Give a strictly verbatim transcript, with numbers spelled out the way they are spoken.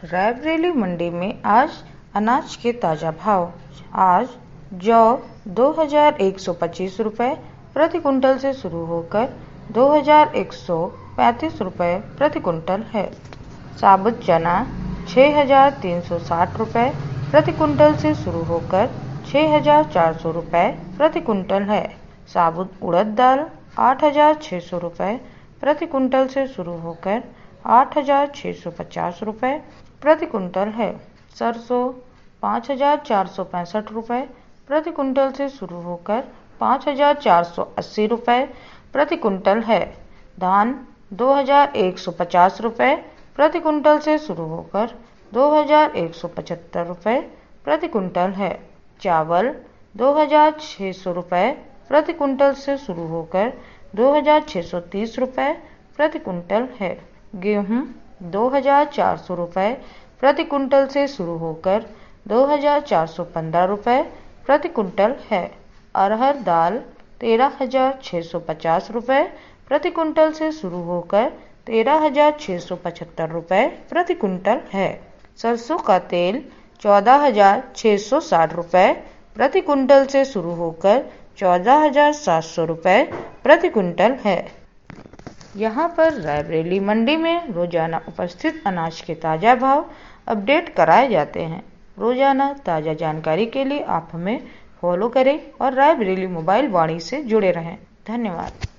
रायबरेली मंडी में आज अनाज के ताज़ा भाव। आज जौ दो हज़ार एक सौ पच्चीस रुपये प्रति कुंटल से शुरू होकर दो हज़ार एक सौ पैंतीस रुपये प्रति कुंटल है। साबुत चना छः हज़ार तीन सौ साठ रुपये प्रति कुंटल से शुरू होकर छः हज़ार चार सौ रुपये प्रति कुंटल है। साबुत उड़द दाल आठ हज़ार छः सौ रुपये प्रति कुंटल से शुरू होकर आठ हज़ार छः सौ पचास रुपये प्रति कुंटल है। सरसों पाँच हज़ार चार सौ पैंसठ रुपये प्रति कुंटल से शुरू होकर पाँच हज़ार चार सौ अस्सी रुपये प्रति कुंटल है। धान दो हज़ार एक सौ पचास रुपये प्रति कुंटल से शुरू होकर दो हज़ार एक सौ पचहत्तर रुपये प्रति कुंटल है। चावल दो हज़ार छः सौ रुपये प्रति कुंटल से शुरू होकर दो हज़ार छः सौ तीस रुपये प्रति कुंटल है। गेहूं दो हज़ार चार सौ रुपये प्रति कुंटल से शुरू होकर दो हज़ार चार सौ पंद्रह रुपये प्रति कुंटल है। अरहर दाल तेरह हज़ार छः सौ पचास रुपये प्रति कुंटल से शुरू होकर तेरह हज़ार छः सौ पचहत्तर रुपये प्रति कुंटल है। सरसों का तेल चौदह हज़ार छः सौ साठ रुपये प्रति कुंटल से शुरू होकर चौदह हज़ार सात सौ रुपये प्रति कुंटल है। यहाँ पर रायबरेली मंडी में रोजाना उपस्थित अनाज के ताज़ा भाव अपडेट कराए जाते हैं। रोजाना ताज़ा जानकारी के लिए आप हमें फॉलो करें और रायबरेली मोबाइल वाणी से जुड़े रहें। धन्यवाद।